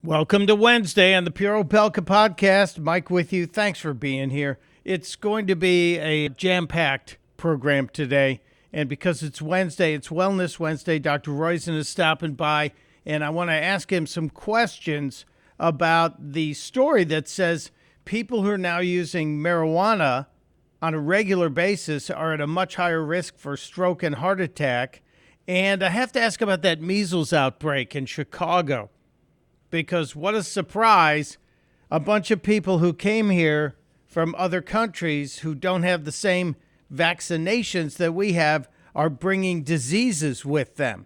Welcome to Wednesday on the Pure Opelka podcast. Mike with you. Thanks for being here. It's going to be a jam-packed program today. And because it's Wednesday, it's Wellness Wednesday, Dr. Roizen is stopping by. And I want to ask him some questions about the story that says people who are now using marijuana on a regular basis are at a much higher risk for stroke and heart attack. And I have to ask about that measles outbreak in Chicago. Because what a surprise, a bunch of people who came here from other countries who don't have the same vaccinations that we have are bringing diseases with them.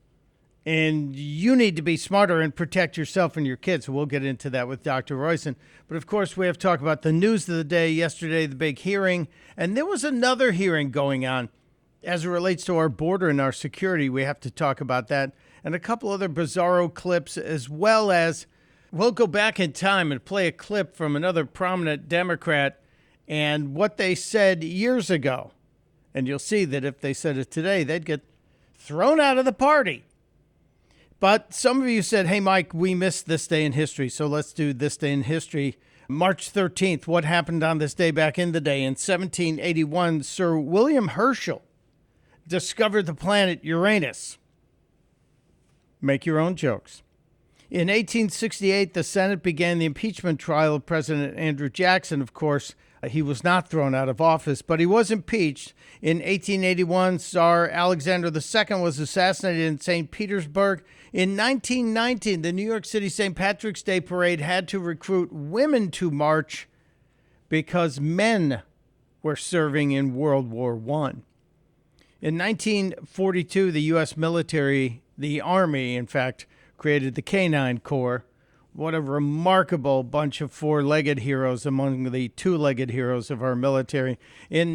And you need to be smarter and protect yourself and your kids. So we'll get into that with Dr. Roizen. But of course, we have to talk about the news of the day. Yesterday, the big hearing. And there was another hearing going on as it relates to our border and our security. We have to talk about that. And a couple other bizarro clips, as well as we'll go back in time and play a clip from another prominent Democrat and what they said years ago. And you'll see that if they said it today, they'd get thrown out of the party. But some of you said, hey, Mike, we missed this day in history, so let's do this day in history. March 13th, what happened on this day back in the day? In 1781, Sir William Herschel discovered the planet Uranus. Make your own jokes. In 1868, the Senate began the impeachment trial of President Andrew Jackson. Of course, he was not thrown out of office, but he was impeached. In 1881, Tsar Alexander II was assassinated in St. Petersburg. In 1919, the New York City St. Patrick's Day Parade had to recruit women to march because men were serving in World War I. In 1942, the U.S. military, the Army, in fact, created the Canine Corps. What a remarkable bunch of four-legged heroes among the two-legged heroes of our military. In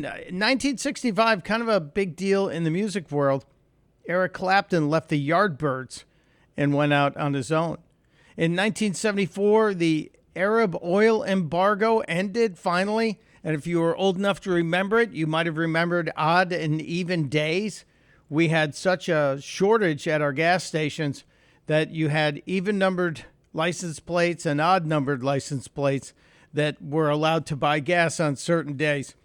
1965, kind of a big deal in the music world, Eric Clapton left the Yardbirds and went out on his own. In 1974, the Arab oil embargo ended finally. And if you were old enough to remember it, you might have remembered odd and even days. We had such a shortage at our gas stations that you had even-numbered license plates and odd-numbered license plates that were allowed to buy gas on certain days.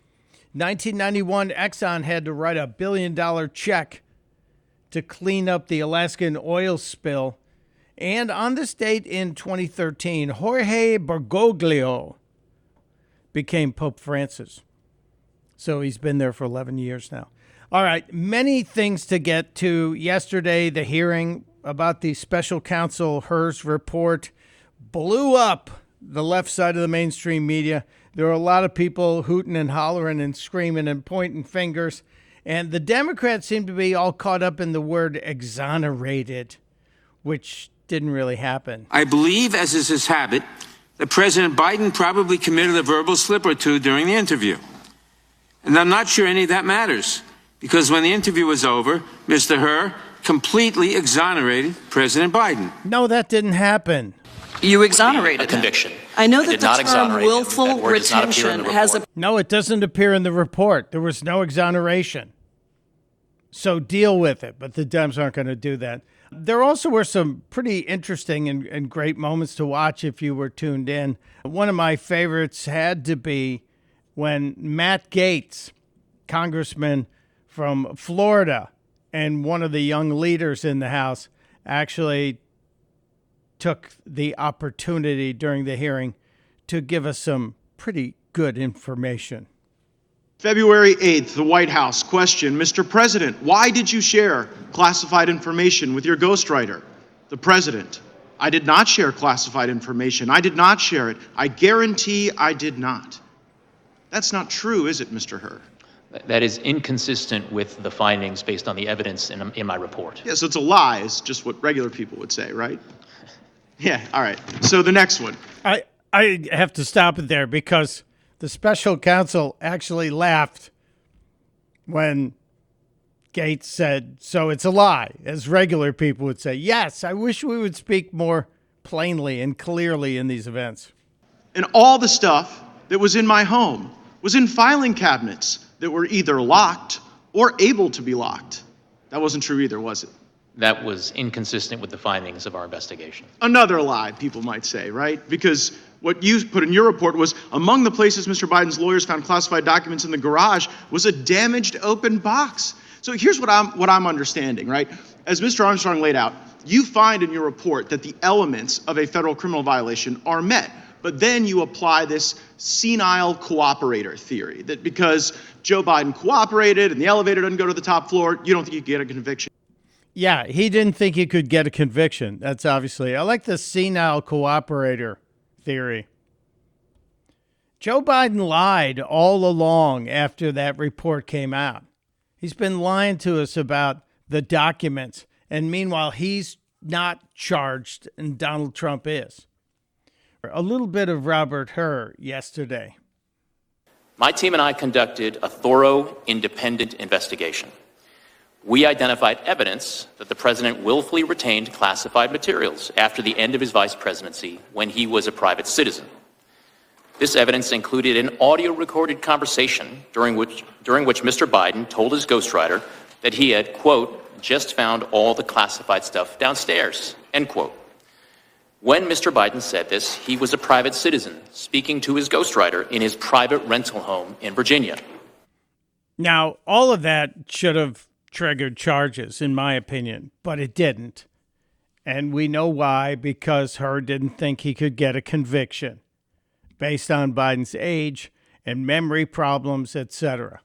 1991, Exxon had to write $1 billion check to clean up the Alaskan oil spill. And on this date in 2013, Jorge Bergoglio became Pope Francis. So he's been there for 11 years now. All right, many things to get to. Yesterday, the hearing about the special counsel Hur's report blew up the left side of the mainstream media. There were a lot of people hooting and hollering and screaming and pointing fingers. And the Democrats seem to be all caught up in the word exonerated, which didn't really happen. I believe, as is his habit, that President Biden probably committed a verbal slip or two during the interview. And I'm not sure any of that matters, because when the interview was over, Mr. Hur completely exonerated President Biden. No, that didn't happen. You exonerated a conviction. I know that the term willful retention has a... No, it doesn't appear in the report. There was no exoneration. So deal with it, but the Dems aren't going to do that. There also were some pretty interesting and great moments to watch if you were tuned in. One of my favorites had to be when Matt Gaetz, congressman from Florida and one of the young leaders in the House, actually took the opportunity during the hearing to give us some pretty good information. February 8th, the White House. Question, Mr. President, why did you share classified information with your ghostwriter? The President, I did not share classified information. I did not share it. I guarantee I did not. That's not true, is it, Mr. Hur? That is inconsistent with the findings based on the evidence in my report. Yeah, so it's a lie, is just what regular people would say, right? Yeah, all right. So the next one. I have to stop it there because the special counsel actually laughed when Gaetz said, so it's a lie, as regular people would say. Yes, I wish we would speak more plainly and clearly in these events. And all the stuff that was in my home was in filing cabinets that were either locked or able to be locked. That wasn't true either, was it? that was inconsistent with the findings of our investigation. Another lie, people might say, right? Because what you put in your report was among the places Mr. Biden's lawyers found classified documents in the garage was a damaged open box. So here's what I'm understanding, right? As Mr. Armstrong laid out, you find in your report that the elements of a federal criminal violation are met. But then you apply this senile cooperator theory that because Joe Biden cooperated and the elevator doesn't go to the top floor, you don't think you can get a conviction. Yeah, he didn't think he could get a conviction. That's obviously. I like the senile cooperator theory. Joe Biden lied all along after that report came out. He's been lying to us about the documents, and meanwhile, he's not charged, and Donald Trump is. A little bit of Robert Hur yesterday. My team and I conducted a thorough, independent investigation. We identified evidence that the president willfully retained classified materials after the end of his vice presidency when he was a private citizen. This evidence included an audio-recorded conversation during which Mr. Biden told his ghostwriter that he had, quote, just found all the classified stuff downstairs, end quote. When Mr. Biden said this, he was a private citizen speaking to his ghostwriter in his private rental home in Virginia. Now, all of that should have triggered charges, in my opinion, but it didn't. And we know why, because Hur didn't think he could get a conviction based on Biden's age and memory problems, etc.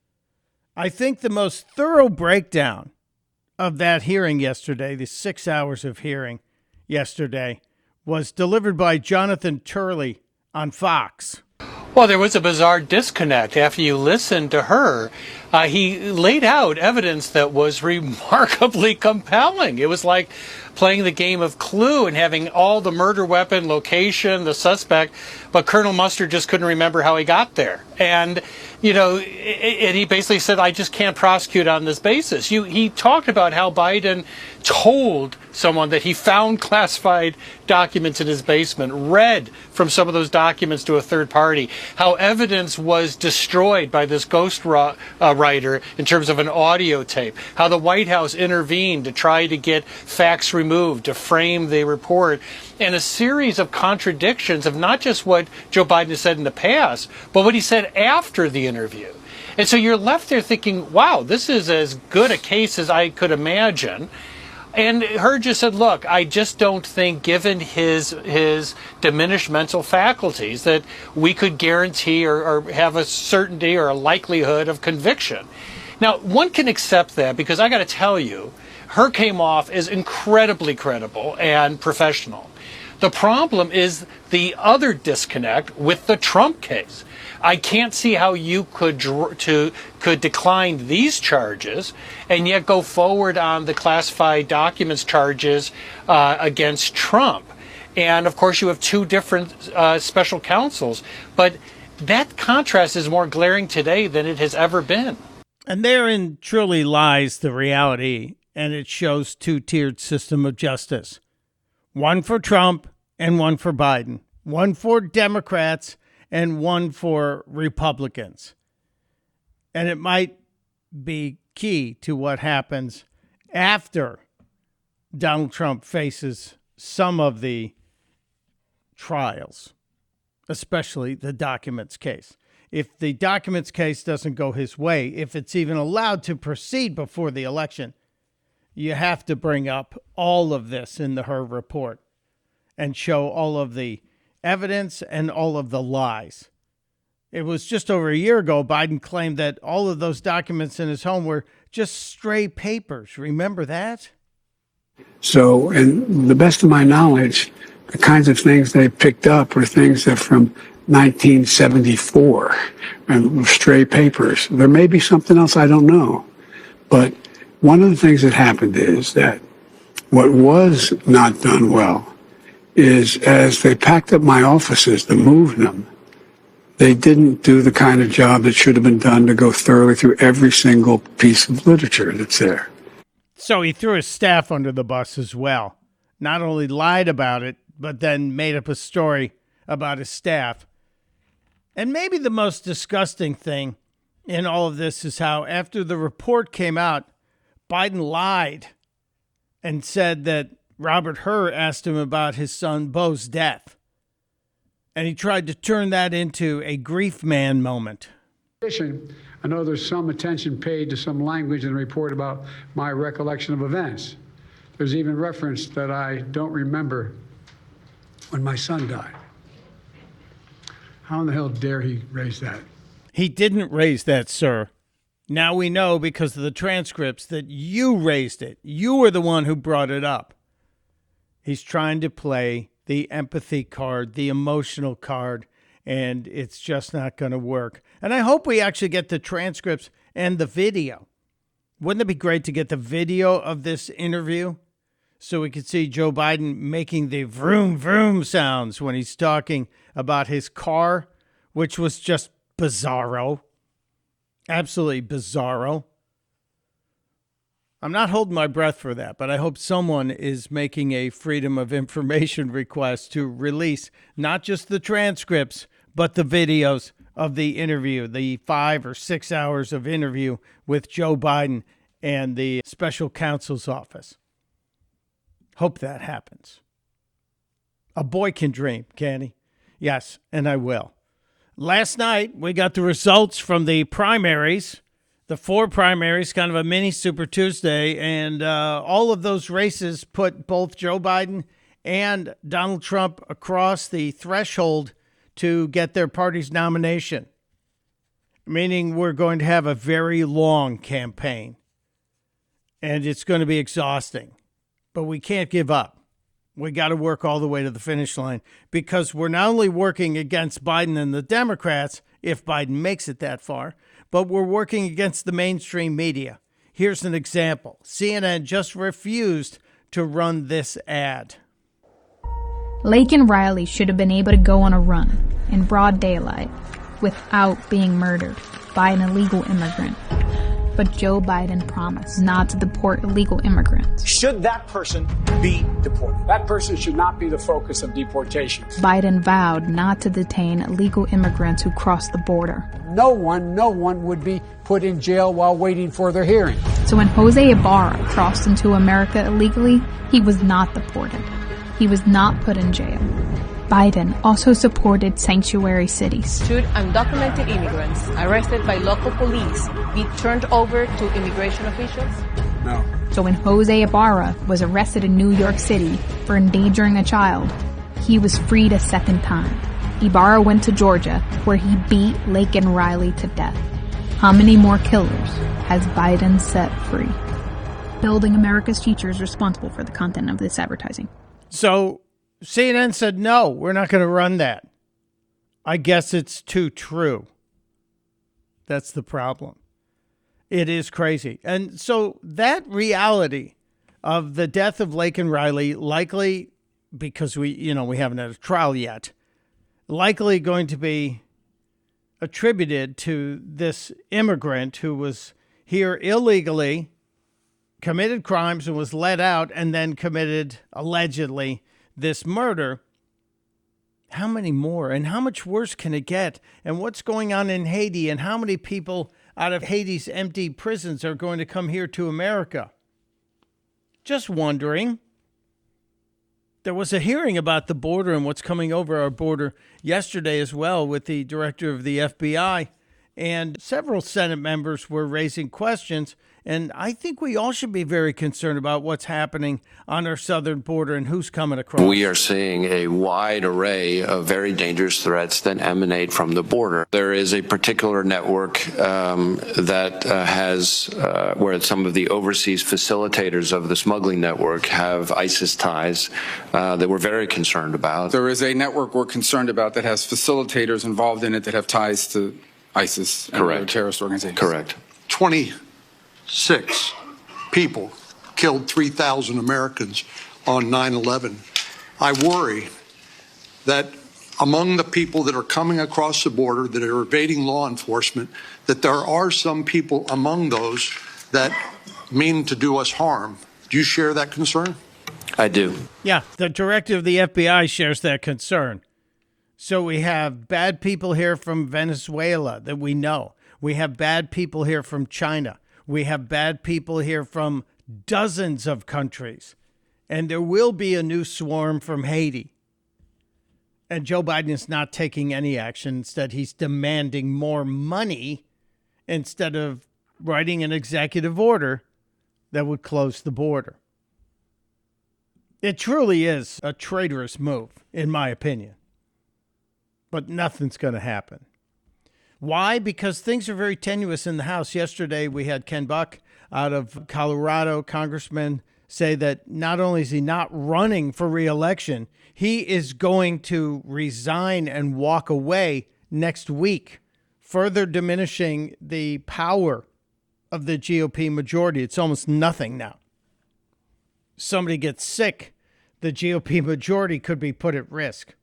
I think the most thorough breakdown of that hearing yesterday, the 6 hours of hearing yesterday, was delivered by Jonathan Turley on Fox. Well, there was a bizarre disconnect after you listened to her. He laid out evidence that was remarkably compelling. It was like playing the game of Clue and having all the murder weapon, location, the suspect, but Colonel Mustard just couldn't remember how he got there. And, and he basically said, I just can't prosecute on this basis. He talked about how Biden told someone that he found classified documents in his basement, read from some of those documents to a third party, how evidence was destroyed by this ghost writer in terms of an audio tape, how the White House intervened to try to get facts removed, to frame the report, and a series of contradictions of not just what Joe Biden has said in the past, but what he said after the interview. And so you're left there thinking, wow, this is as good a case as I could imagine. And Hur just said, look, I just don't think, given his diminished mental faculties, that we could guarantee or have a certainty or a likelihood of conviction. Now, one can accept that because I got to tell you, Hur came off as incredibly credible and professional. The problem is the other disconnect with the Trump case. I can't see how you could decline these charges and yet go forward on the classified documents charges against Trump. And of course, you have two different special counsels, but that contrast is more glaring today than it has ever been. And therein truly lies the reality, and it shows two-tiered system of justice. One for Trump and one for Biden. One for Democrats and one for Republicans. And it might be key to what happens after Donald Trump faces some of the trials, especially the documents case. If the documents case doesn't go his way, if it's even allowed to proceed before the election, you have to bring up all of this in the Hur report and show all of the evidence and all of the lies. It was just over a year ago, Biden claimed that all of those documents in his home were just stray papers. Remember that? So, and the best of my knowledge, the kinds of things they picked up were things that from 1974 and stray papers. There may be something else I don't know. But one of the things that happened is that what was not done well is as they packed up my offices to move them, they didn't do the kind of job that should have been done to go thoroughly through every single piece of literature that's there. So he threw his staff under the bus as well. Not only lied about it, but then made up a story about his staff. And maybe the most disgusting thing in all of this is how after the report came out, Biden lied and said that Robert Hur asked him about his son Beau's death. And he tried to turn that into a grief man moment. I know there's some attention paid to some language in the report about my recollection of events. There's even reference that I don't remember when my son died. How in the hell dare he raise that? He didn't raise that, sir. Now we know because of the transcripts that you raised it. You were the one who brought it up. He's trying to play the empathy card, the emotional card, and it's just not going to work. And I hope we actually get the transcripts and the video. Wouldn't it be great to get the video of this interview so we could see Joe Biden making the vroom vroom sounds when he's talking about his car, which was just bizarro. Absolutely bizarro. I'm not holding my breath for that, but I hope someone is making a Freedom of Information request to release not just the transcripts, but the videos of the interview, the 5 or 6 hours of interview with Joe Biden and the special counsel's office. Hope that happens. A boy can dream, can he? Yes, and I will. Last night, we got the results from the primaries, the 4 primaries, kind of a mini Super Tuesday, and all of those races put both Joe Biden and Donald Trump across the threshold to get their party's nomination, meaning we're going to have a very long campaign, and it's going to be exhausting, but we can't give up. We got to work all the way to the finish line because we're not only working against Biden and the Democrats, if Biden makes it that far, but we're working against the mainstream media. Here's an example. CNN just refused to run this ad. Laken Riley should have been able to go on a run in broad daylight without being murdered by an illegal immigrant. But Joe Biden promised not to deport illegal immigrants. Should that person be deported? That person should not be the focus of deportation. Biden vowed not to detain illegal immigrants who crossed the border. No one would be put in jail while waiting for their hearing. So when Jose Ibarra crossed into America illegally, he was not deported. He was not put in jail. Biden also supported sanctuary cities. Should undocumented immigrants arrested by local police be turned over to immigration officials? No. So when Jose Ibarra was arrested in New York City for endangering a child, he was freed a second time. Ibarra went to Georgia, where he beat Laken Riley to death. How many more killers has Biden set free? Building America's Future is responsible for the content of this advertising. So CNN said, no, we're not going to run that. I guess it's too true. That's the problem. It is crazy. And so that reality of the death of Laken Riley, likely because we haven't had a trial yet, likely going to be attributed to this immigrant who was here illegally, committed crimes and was let out, and then committed, allegedly, this murder. How many more? And how much worse can it get? And what's going on in Haiti? And how many people out of Haiti's empty prisons are going to come here to America? Just wondering. There was a hearing about the border and what's coming over our border yesterday as well with the director of the FBI. And several Senate members were raising questions. And I think we all should be very concerned about what's happening on our southern border and who's coming across. We are seeing a wide array of very dangerous threats that emanate from the border. There is a particular network that has where some of the overseas facilitators of the smuggling network have ISIS ties that we're very concerned about. There is a network we're concerned about that has facilitators involved in it that have ties to ISIS and other terrorist organizations. Correct. 26 people killed 3,000 Americans on 9/11. I worry that among the people that are coming across the border that are evading law enforcement, that there are some people among those that mean to do us harm. Do you share that concern? I do. Yeah, the director of the FBI shares that concern. So we have bad people here from Venezuela that we know. We have bad people here from China. We have bad people here from dozens of countries. And there will be a new swarm from Haiti. And Joe Biden is not taking any action. Instead, he's demanding more money instead of writing an executive order that would close the border. It truly is a traitorous move, in my opinion. But nothing's going to happen. Why? Because things are very tenuous in the House. Yesterday, we had Ken Buck out of Colorado, congressman, say that not only is he not running for re-election, he is going to resign and walk away next week, further diminishing the power of the GOP majority. It's almost nothing now. Somebody gets sick, the GOP majority could be put at risk.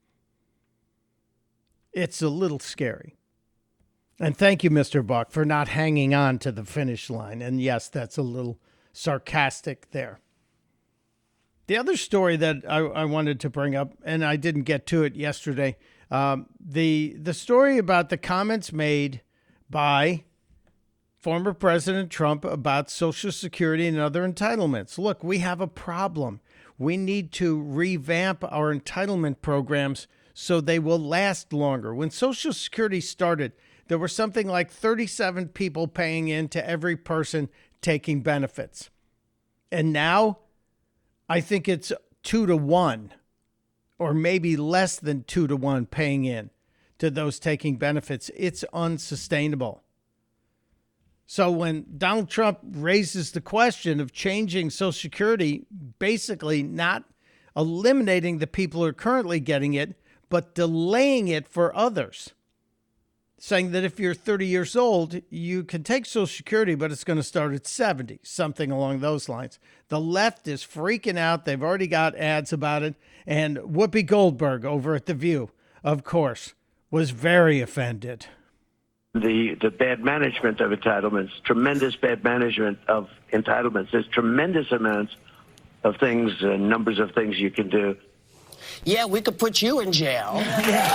It's a little scary. And thank you, Mr. Buck, for not hanging on to the finish line. And yes, that's a little sarcastic there. The other story that I wanted to bring up, and I didn't get to it yesterday, the story about the comments made by former President Trump about Social Security and other entitlements. Look, we have a problem. We need to revamp our entitlement programs so they will last longer. When Social Security started, there were something like 37 people paying into every person taking benefits. And now I think it's 2 to 1, or maybe less than 2 to 1 paying in to those taking benefits. It's unsustainable. So when Donald Trump raises the question of changing Social Security, basically not eliminating the people who are currently getting it, but delaying it for others, saying that if you're 30 years old, you can take Social Security, but it's going to start at 70, something along those lines. The left is freaking out. They've already got ads about it. And Whoopi Goldberg over at The View, of course, was very offended. The bad management of entitlements, tremendous bad management of entitlements. There's tremendous amounts of things, numbers of things you can do. Yeah, we could put you in jail.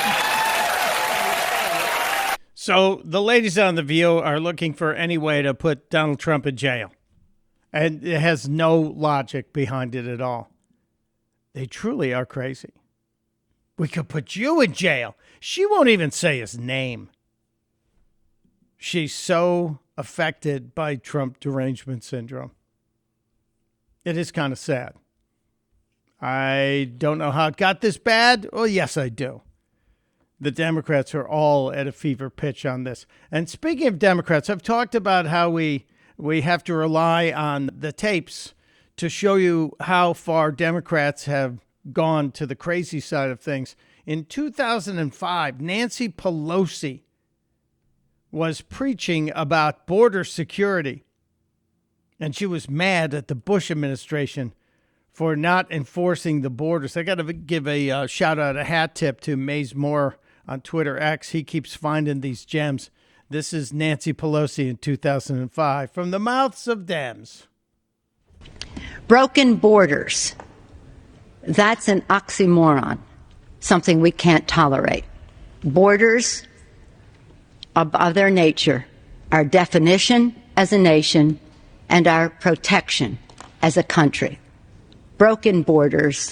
So the ladies on The View are looking for any way to put Donald Trump in jail. And it has no logic behind it at all. They truly are crazy. We could put you in jail. She won't even say his name. She's so affected by Trump derangement syndrome. It is kind of sad. I don't know how it got this bad. Well, yes, I do. The Democrats are all at a fever pitch on this. And speaking of Democrats, I've talked about how we have to rely on the tapes to show you how far Democrats have gone to the crazy side of things. In 2005, Nancy Pelosi was preaching about border security, and she was mad at the Bush administration for not enforcing the borders. I got to give a shout out, a hat tip to Maze Moore on Twitter X. He keeps finding these gems. This is Nancy Pelosi in 2005 from the mouths of Dems. Broken borders. That's an oxymoron, something we can't tolerate. Borders, of their nature, our definition as a nation and our protection as a country. Broken borders,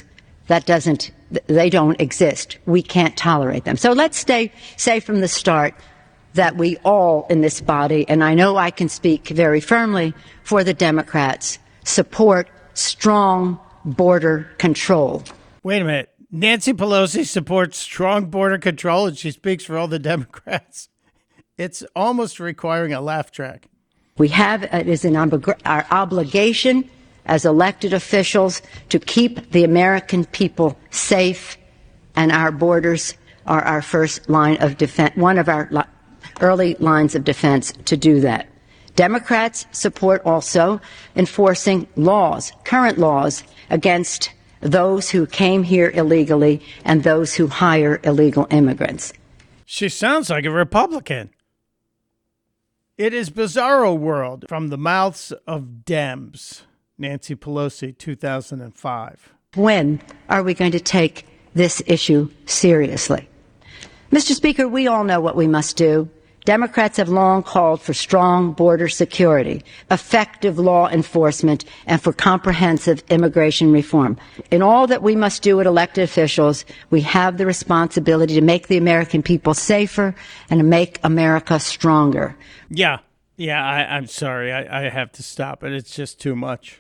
they don't exist. We can't tolerate them. So let's say from the start that we all in this body, and I know I can speak very firmly for the Democrats, support strong border control. Wait a minute. Nancy Pelosi supports strong border control, and she speaks for all the Democrats. It's almost requiring a laugh track. It is our obligation as elected officials to keep the American people safe, and our borders are our first line of defense, one of our early lines of defense to do that. Democrats support also enforcing laws, current laws, against those who came here illegally and those who hire illegal immigrants. She sounds like a Republican. It is Bizarro World from the mouths of Dems. Nancy Pelosi, 2005. When are we going to take this issue seriously? Mr. Speaker, we all know what we must do Democrats have long called for strong border security, effective law enforcement, and for comprehensive immigration reform. In all that we must do as elected officials, we have the responsibility to make the American people safer and to make America stronger. Yeah, I'm sorry. I have to stop it. It's just too much.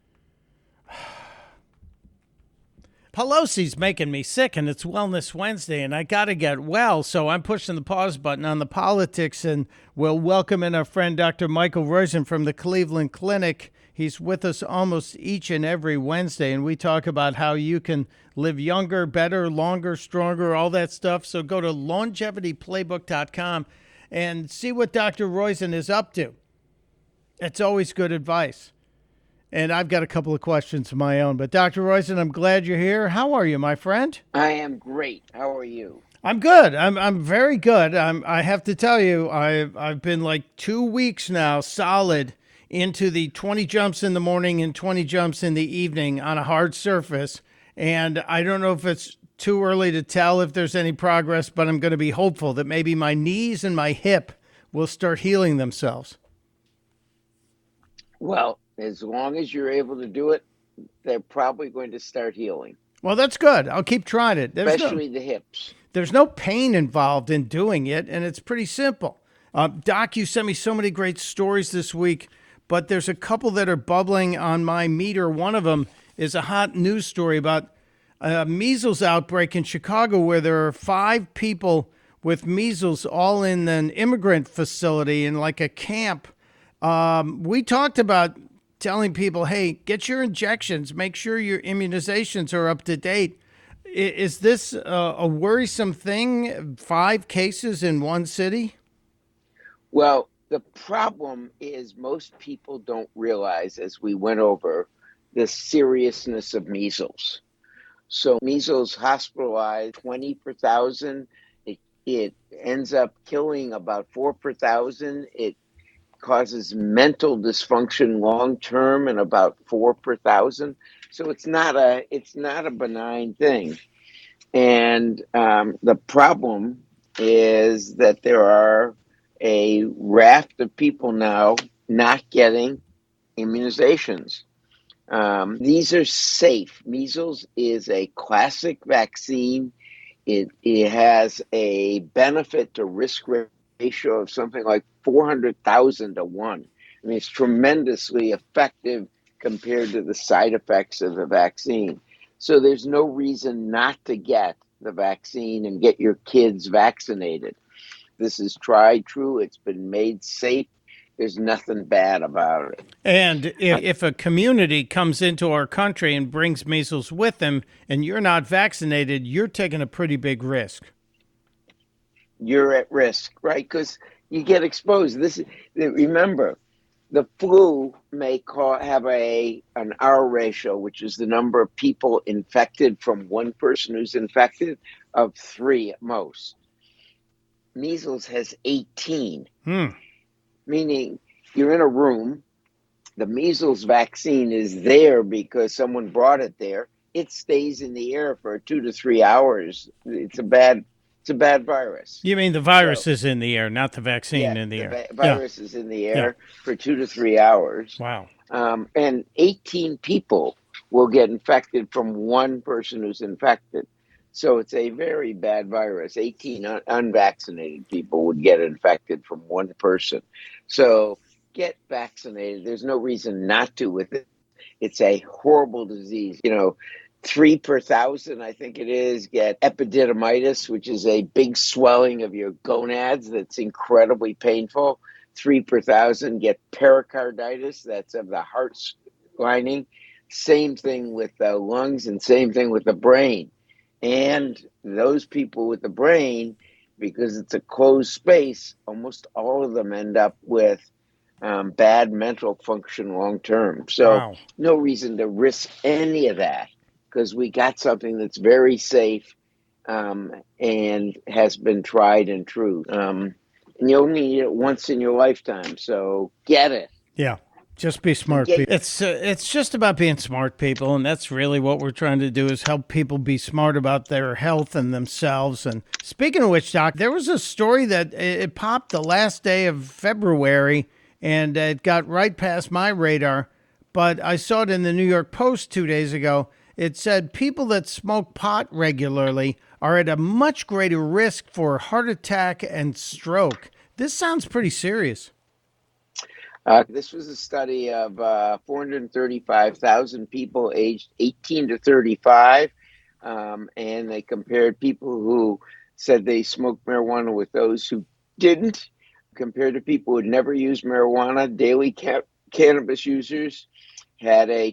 Pelosi's making me sick, and it's Wellness Wednesday, and I got to get well, so I'm pushing the pause button on the politics, and we'll welcome in our friend Dr. Michael Roizen from the Cleveland Clinic. He's with us almost each and every Wednesday, and we talk about how you can live younger, better, longer, stronger, all that stuff. So go to longevityplaybook.com and see what Dr. Roizen is up to. It's always good advice. And I've got a couple of questions of my own. But Dr. Roizen, I'm glad you're here. How are you, my friend? I am great. How are you? I'm good. I'm very good. I have to tell you, I've been like 2 weeks now solid into the 20 jumps in the morning and 20 jumps in the evening on a hard surface. And I don't know if it's too early to tell if there's any progress, but I'm going to be hopeful that maybe my knees and my hip will start healing themselves. Well, as long as you're able to do it, they're probably going to start healing. Well, that's good. I'll keep trying it. Especially the hips. There's no pain involved in doing it, and it's pretty simple. Doc, you sent me so many great stories this week, but there's a couple that are bubbling on my meter. One of them is a hot news story about a measles outbreak in Chicago where there are 5 people with measles all in an immigrant facility in like a camp. We talked about telling people, hey, get your injections, make sure your immunizations are up to date. Is this a worrisome thing? 5 cases in one city? Well, the problem is most people don't realize, as we went over, the seriousness of measles. So measles hospitalized 20 per thousand. It ends up killing about 4 per thousand. It causes mental dysfunction long term and about 4 per thousand. So it's not a benign thing. And the problem is that there are a raft of people now not getting immunizations. These are safe. Measles is a classic vaccine. It has a benefit to risk ratio of something like 400,000 to 1. I mean, it's tremendously effective compared to the side effects of the vaccine. So there's no reason not to get the vaccine and get your kids vaccinated. This is tried true. It's been made safe. There's nothing bad about it. And if a community comes into our country and brings measles with them and you're not vaccinated, you're taking a pretty big risk. You're at risk, right? Because you get exposed. Remember, the flu may have an R ratio, which is the number of people infected from one person who's infected, of 3 at most. Measles has 18, meaning you're in a room. The measles vaccine is there because someone brought it there. It stays in the air for 2 to 3 hours. It's a bad virus. You mean the virus is in the air, not the vaccine in the air? The virus is in the air for 2 to 3 hours. Wow. And 18 people will get infected from one person who's infected. So it's a very bad virus. 18 unvaccinated people would get infected from one person. So get vaccinated. There's no reason not to with it. It's a horrible disease. 3 per thousand, I think it is, get epididymitis, which is a big swelling of your gonads that's incredibly painful. 3 per thousand get pericarditis, that's of the heart lining. Same thing with the lungs and same thing with the brain. And those people with the brain, because it's a closed space, almost all of them end up with bad mental function long term. So no reason to risk any of that, because we got something that's very safe and has been tried and true. And you only need it once in your lifetime, so get it. Yeah. Just be smart people. It's just about being smart people, and that's really what we're trying to do is help people be smart about their health and themselves. And speaking of which, Doc, there was a story that it popped the last day of February, and it got right past my radar, but I saw it in the New York Post 2 days ago. It said people that smoke pot regularly are at a much greater risk for heart attack and stroke. This sounds pretty serious. This was a study of 435,000 people aged 18 to 35, and they compared people who said they smoked marijuana with those who didn't, compared to people who had never used marijuana. Daily cannabis users had a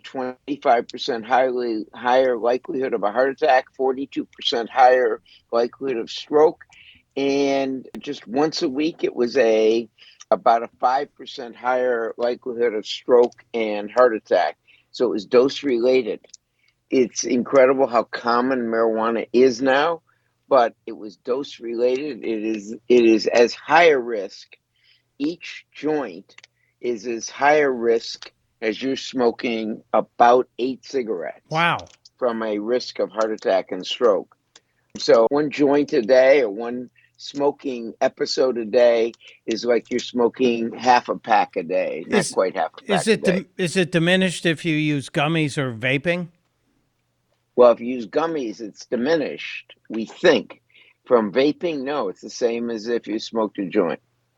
25% higher likelihood of a heart attack, 42% higher likelihood of stroke, and just once a week it was about a 5% higher likelihood of stroke and heart attack. So it was dose related. It's incredible how common marijuana is now, but it was dose related. It is as high a risk. Each joint is as high a risk as you're smoking about 8 cigarettes. Wow. From a risk of heart attack and stroke. So one joint a day or one smoking episode a day is like you're smoking half a pack a day, not quite half a pack a day. Is it diminished if you use gummies or vaping? Well, if you use gummies, it's diminished, we think. From vaping, no, it's the same as if you smoked a joint.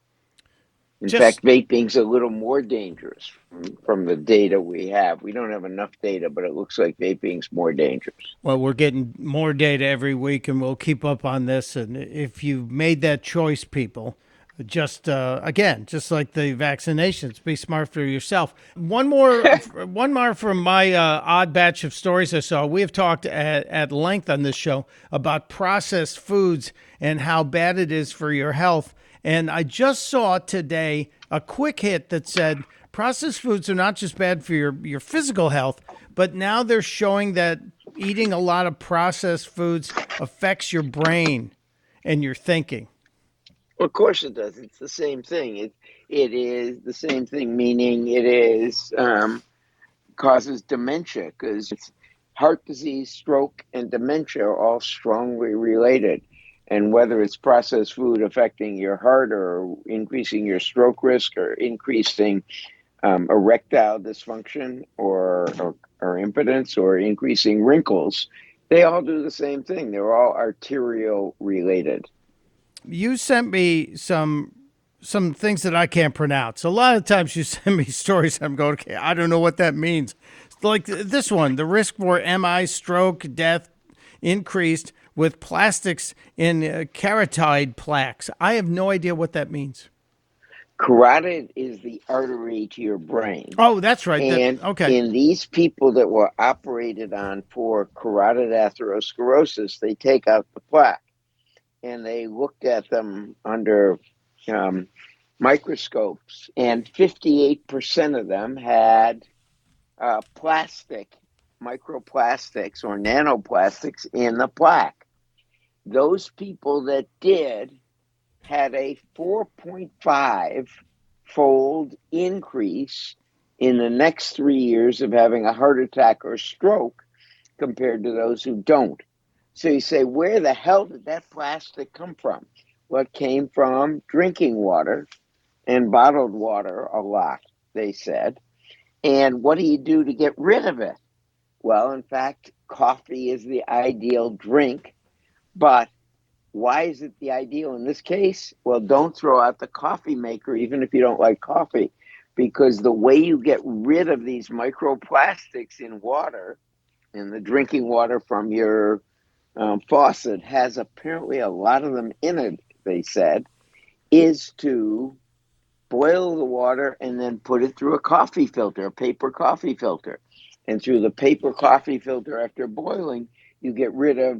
In fact, vaping's a little more dangerous from the data we have. We don't have enough data, but it looks like vaping's more dangerous. Well, we're getting more data every week, and we'll keep up on this. And if you've made that choice, people, just like the vaccinations, be smart for yourself. One more from my odd batch of stories I saw. We have talked at length on this show about processed foods and how bad it is for your health. And I just saw today a quick hit that said processed foods are not just bad for your physical health, but now they're showing that eating a lot of processed foods affects your brain and your thinking. Well, of course it does. It's the same thing. It is the same thing, meaning it is causes dementia, because heart disease, stroke, and dementia are all strongly related. And whether it's processed food affecting your heart or increasing your stroke risk or increasing erectile dysfunction or impotence or increasing wrinkles, they all do the same thing. They're all arterial related. You sent me some things that I can't pronounce. A lot of times you send me stories, I'm going, okay, I don't know what that means. Like this one, the risk for MI, stroke, death increased with plastics in carotid plaques. I have no idea what that means. Carotid is the artery to your brain. Oh, that's right. And in these people that were operated on for carotid atherosclerosis, they take out the plaque. And they looked at them under microscopes, and 58% of them had microplastics or nanoplastics in the plaque. Those people that did had a 4.5-fold increase in the next 3 years of having a heart attack or stroke compared to those who don't. So you say, where the hell did that plastic come from? Well, it came from drinking water and bottled water a lot, they said. And what do you do to get rid of it? Well, in fact, coffee is the ideal drink. But why is it the ideal in this case? Well, don't throw out the coffee maker, even if you don't like coffee, because the way you get rid of these microplastics in water, in the drinking water from your faucet, has apparently a lot of them in it, they said, is to boil the water and then put it through a coffee filter, a paper coffee filter. And through the paper coffee filter after boiling, you get rid of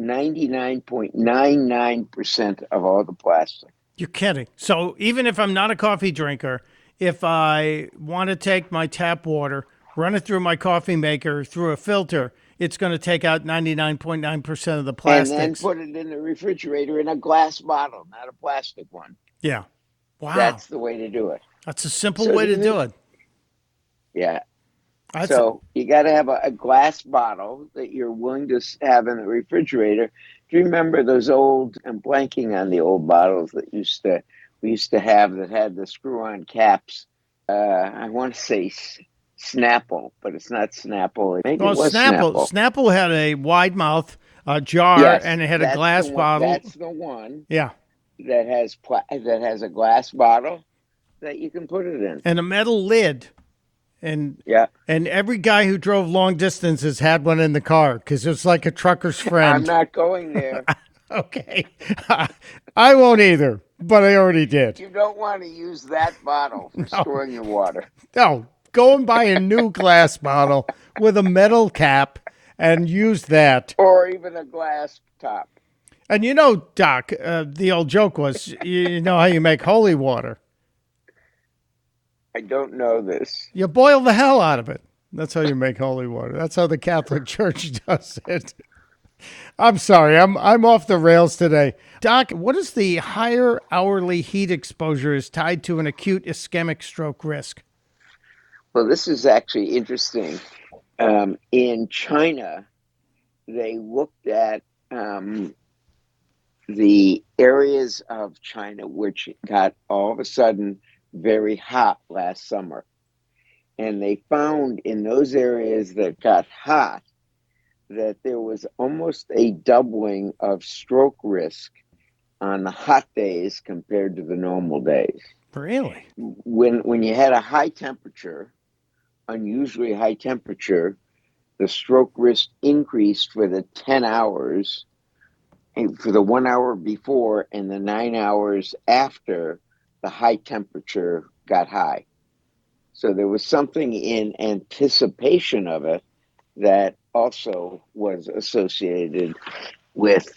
99.99% of all the plastic. You're kidding. So even if I'm not a coffee drinker, if I want to take my tap water, run it through my coffee maker through a filter, it's going to take out 99.9% of the plastics. And then put it in the refrigerator in a glass bottle, not a plastic one. Yeah. Wow. That's the way to do it. That's a simple way to do it. Yeah. That's So you got to have a glass bottle that you're willing to have in the refrigerator. Do you remember those old? I'm blanking on the old bottles that we used to have that had the screw-on caps. I want to say Snapple, but it's not Snapple. Maybe it was Snapple. Snapple. Snapple had a wide mouth jar, Yes, and it had a that's glass the one, bottle. That's the one. Yeah. That has a glass bottle that you can put it in, And a metal lid. And yeah, and every guy who drove long distances had one in the car because it's like a trucker's friend. I'm not going there. Okay. I won't either, but I already did. You don't want to use that bottle for storing your water. No, go and buy a new glass bottle with a metal cap and use that. Or even a glass top. And you know, Doc, the old joke was, you know how you make holy water? I don't know this. You boil the hell out of it. That's how you make holy water. That's how the Catholic Church does it. I'm sorry, I'm off the rails today. Doc, what is the higher hourly heat exposure is tied to an acute ischemic stroke risk? Well, this is actually interesting. In China, they looked at the areas of China which got all of a sudden very hot last summer. And they found in those areas that got hot that there was almost a doubling of stroke risk on the hot days compared to the normal days. Really? When you had a high temperature, unusually high temperature, the stroke risk increased for the 10 hours, and for the 1 hour before and the 9 hours after the high temperature got high. So there was something in anticipation of it that also was associated with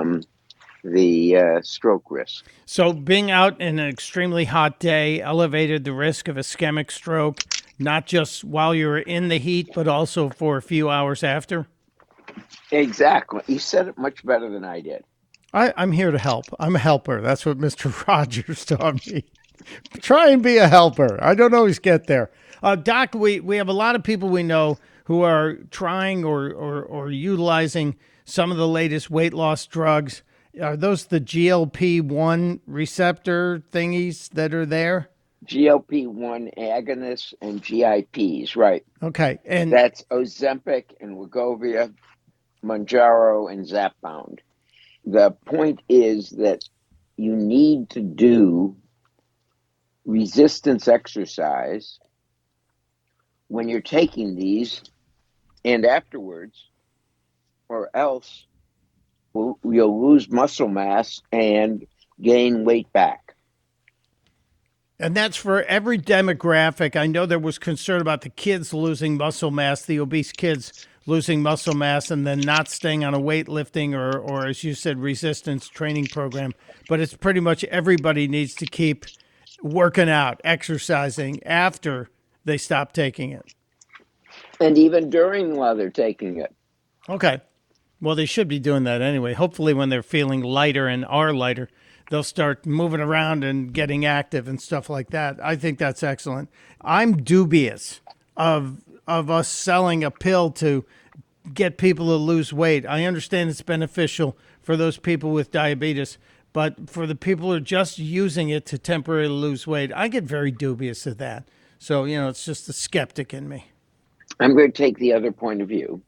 the stroke risk. So being out in an extremely hot day elevated the risk of ischemic stroke, not just while you were in the heat, but also for a few hours after? Exactly. You said it much better than I did. I'm here to help. I'm a helper. That's what Mr. Rogers taught me. Try and be a helper. I don't always get there. Doc, we have a lot of people we know who are trying or utilizing some of the latest weight loss drugs. Are those the GLP-1 receptor thingies that are there? GLP-1 agonists and GIPs, right. Okay. And that's Ozempic and Wegovy, Mounjaro, and Zepbound. The point is that you need to do resistance exercise when you're taking these and afterwards, or else you'll lose muscle mass and gain weight back. And that's for every demographic. I know there was concern about the kids losing muscle mass, the obese kids losing muscle mass and then not staying on a weightlifting or as you said, resistance training program. But it's pretty much everybody needs to keep working out, exercising after they stop taking it. And even during while they're taking it. Okay. Well, they should be doing that anyway. Hopefully when they're feeling lighter and are lighter, they'll start moving around and getting active and stuff like that. I think that's excellent. I'm dubious of us selling a pill to get people to lose weight. I understand it's beneficial for those people with diabetes, but for the people who are just using it to temporarily lose weight, I get very dubious of that. So, it's just the skeptic in me. I'm going to take the other point of view.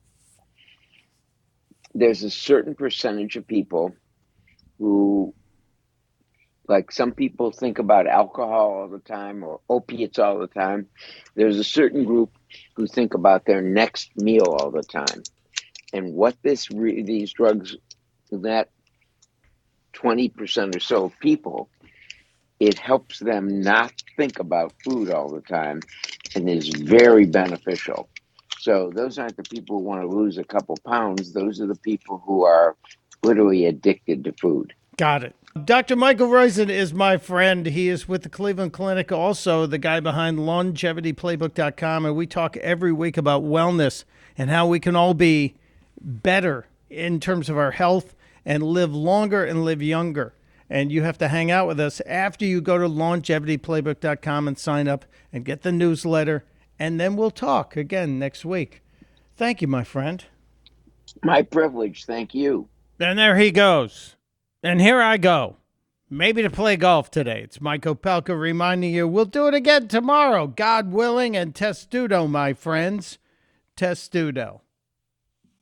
There's a certain percentage of people who, like some people think about alcohol all the time or opiates all the time. There's a certain group who think about their next meal all the time. And what these drugs, that 20% or so of people, it helps them not think about food all the time and is very beneficial. So those aren't the people who want to lose a couple pounds. Those are the people who are literally addicted to food. Got it. Dr. Michael Roizen is my friend. He is with the Cleveland Clinic, also the guy behind LongevityPlaybook.com, and we talk every week about wellness and how we can all be better in terms of our health and live longer and live younger. And you have to hang out with us after you go to LongevityPlaybook.com and sign up and get the newsletter and then we'll talk again next week. Thank you, my friend. My privilege. Thank you. And there he goes. And here I go. Maybe to play golf today. It's Mike Opelka reminding you we'll do it again tomorrow, God willing, and testudo, my friends. Testudo.